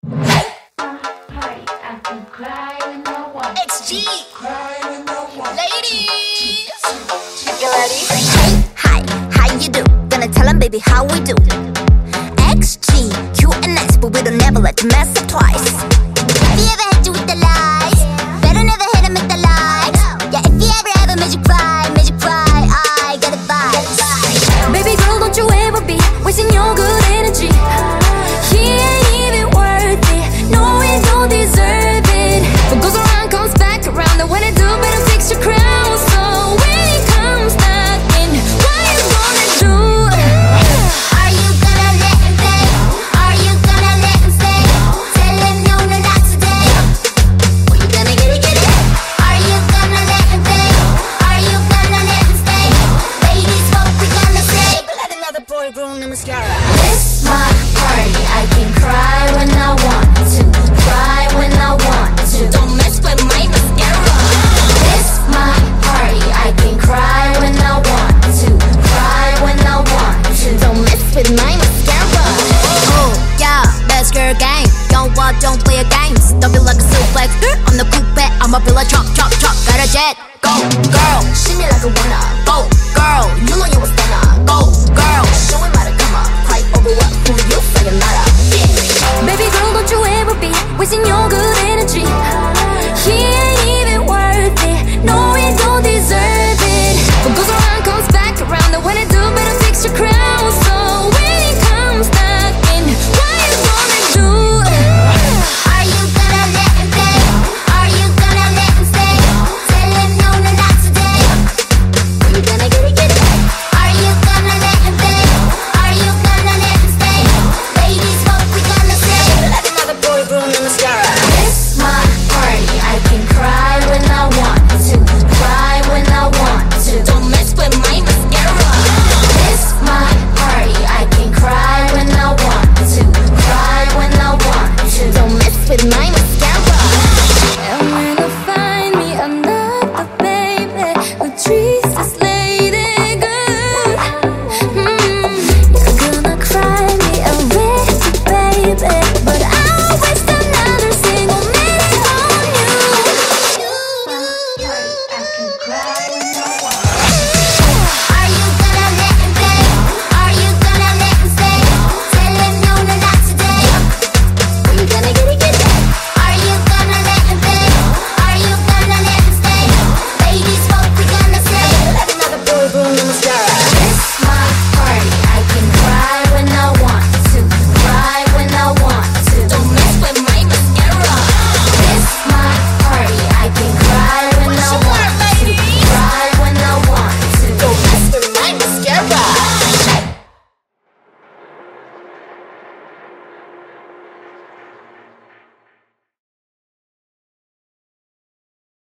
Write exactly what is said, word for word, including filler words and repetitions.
X G, ladies, You ready? Hey, hi, how you do? Gonna tell 'em, baby, how we do. X G, Q and S, but we don't never let you mess up twice. Have you ever had you with the lies? Better never hit 'em with the lies. Yeah, if you ever ever made you cry, made you cry, I got a vibe. Baby girl, don't you ever be wasting your good energy. He ain't even worth it. No, he don't deserve it. What goes around comes back around. And when it do, better fix your crown. So when he comes knocking, what you gonna do? Are you gonna let him stay? Are you gonna let him stay? Tell him no, no, not today. Or you gonna get it, get it? Are you gonna let him stay? Are you gonna let him stay? Ladies, what we gonna say? let another boy ruin the mascara. This my party, I can cry when I want to, cry when I want to. Don't mess with my mascara. This my party, I can cry when I want to, cry when I want to. Don't mess with my mascara. Oh yeah, best girl gang. Don't walk, don't play games. Don't be like a suplex. I'm the coupe, I'ma be like chop, chop, chop. Got a jet, go, go.